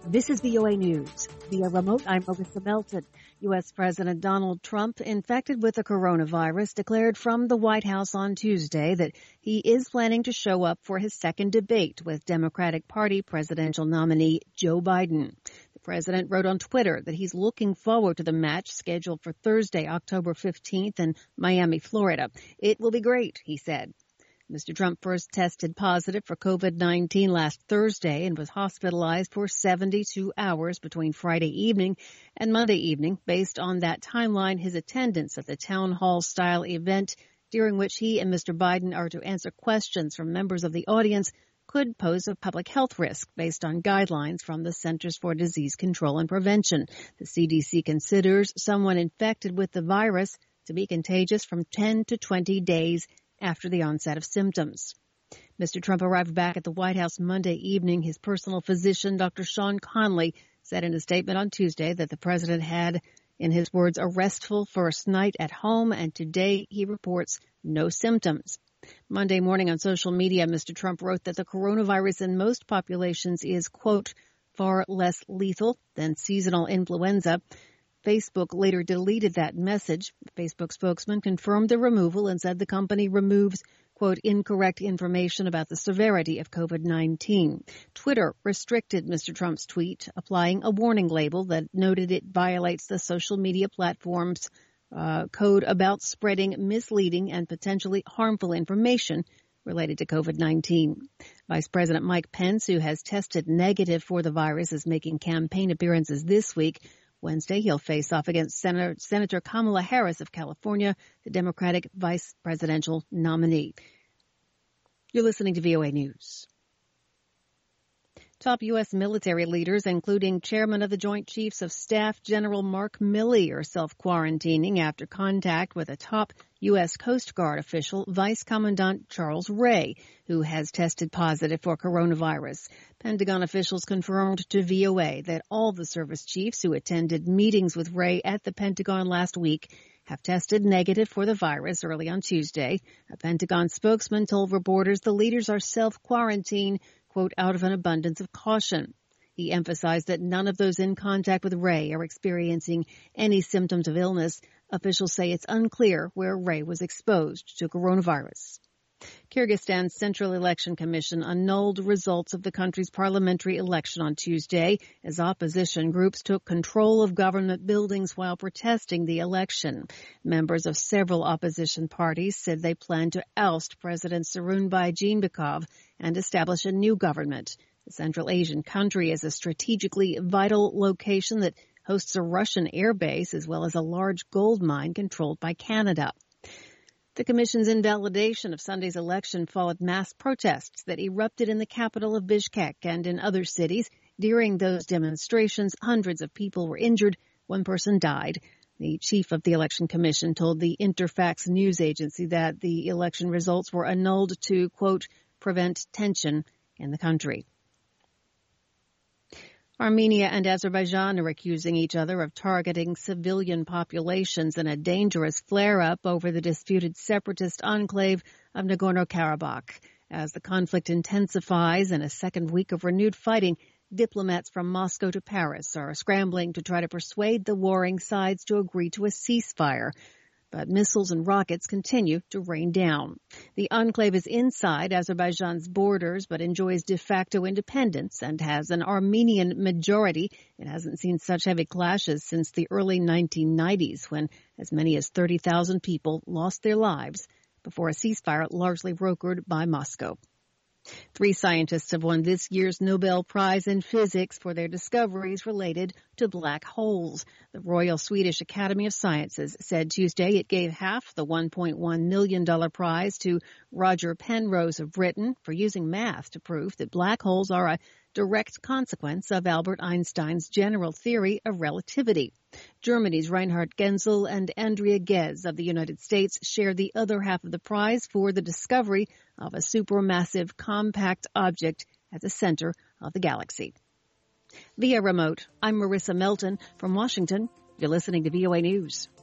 This is VOA News. Via remote, I'm Marissa Melton. U.S. President Donald Trump, infected with the coronavirus, declared from the White House on Tuesday that he is planning to show up for his second debate with Democratic Party presidential nominee Joe Biden. The president wrote on Twitter that he's looking forward to the match scheduled for Thursday, October 15th in Miami, Florida. It will be great, he said. Mr. Trump first tested positive for COVID-19 last Thursday and was hospitalized for 72 hours between Friday evening and Monday evening. Based on that timeline, his attendance at the town hall-style event during which he and Mr. Biden are to answer questions from members of the audience could pose a public health risk based on guidelines from the Centers for Disease Control and Prevention. The CDC considers someone infected with the virus to be contagious from 10 to 20 days after the onset of symptoms. Mr. Trump arrived back at the White House Monday evening. His personal physician, Dr. Sean Conley, said in a statement on Tuesday that the president had, in his words, a restful first night at home, and today he reports no symptoms. Monday morning on social media, Mr. Trump wrote that the coronavirus in most populations is, quote, far less lethal than seasonal influenza. Facebook later deleted that message. The Facebook spokesman confirmed the removal and said the company removes, quote, incorrect information about the severity of COVID-19. Twitter restricted Mr. Trump's tweet, applying a warning label that noted it violates the social media platform's code about spreading misleading and potentially harmful information related to COVID-19. Vice President Mike Pence, who has tested negative for the virus, is making campaign appearances this week. Wednesday, he'll face off against Senator Kamala Harris of California, the Democratic vice presidential nominee. You're listening to VOA News. Top U.S. military leaders, including Chairman of the Joint Chiefs of Staff General Mark Milley, are self-quarantining after contact with a top U.S. Coast Guard official, Vice Commandant Charles Wray, who has tested positive for coronavirus. Pentagon officials confirmed to VOA that all the service chiefs who attended meetings with Wray at the Pentagon last week have tested negative for the virus early on Tuesday. A Pentagon spokesman told reporters the leaders are self-quarantined, quote, out of an abundance of caution. He emphasized that none of those in contact with Wray are experiencing any symptoms of illness. Officials say it's unclear where Wray was exposed to coronavirus. Kyrgyzstan's Central Election Commission annulled results of the country's parliamentary election on Tuesday as opposition groups took control of government buildings while protesting the election. Members of several opposition parties said they plan to oust President Sarunbay Jeenbekov and establish a new government. The Central Asian country is a strategically vital location that hosts a Russian air base as well as a large gold mine controlled by Canada. The Commission's invalidation of Sunday's election followed mass protests that erupted in the capital of Bishkek and in other cities. During those demonstrations, hundreds of people were injured. One person died. The chief of the Election Commission told the Interfax news agency that the election results were annulled to, quote, prevent tension in the country. Armenia and Azerbaijan are accusing each other of targeting civilian populations in a dangerous flare-up over the disputed separatist enclave of Nagorno-Karabakh. As the conflict intensifies in a second week of renewed fighting, diplomats from Moscow to Paris are scrambling to try to persuade the warring sides to agree to a ceasefire. But missiles and rockets continue to rain down. The enclave is inside Azerbaijan's borders, but enjoys de facto independence and has an Armenian majority. It hasn't seen such heavy clashes since the early 1990s, when as many as 30,000 people lost their lives before a ceasefire largely brokered by Moscow. 3 scientists have won this year's Nobel Prize in Physics for their discoveries related to black holes. The Royal Swedish Academy of Sciences said Tuesday it gave half the $1.1 million prize to Roger Penrose of Britain for using math to prove that black holes are a direct consequence of Albert Einstein's general theory of relativity. Germany's Reinhard Genzel and Andrea Ghez of the United States share the other half of the prize for the discovery of a supermassive compact object at the center of the galaxy. Via remote, I'm Marissa Melton from Washington. You're listening to VOA News.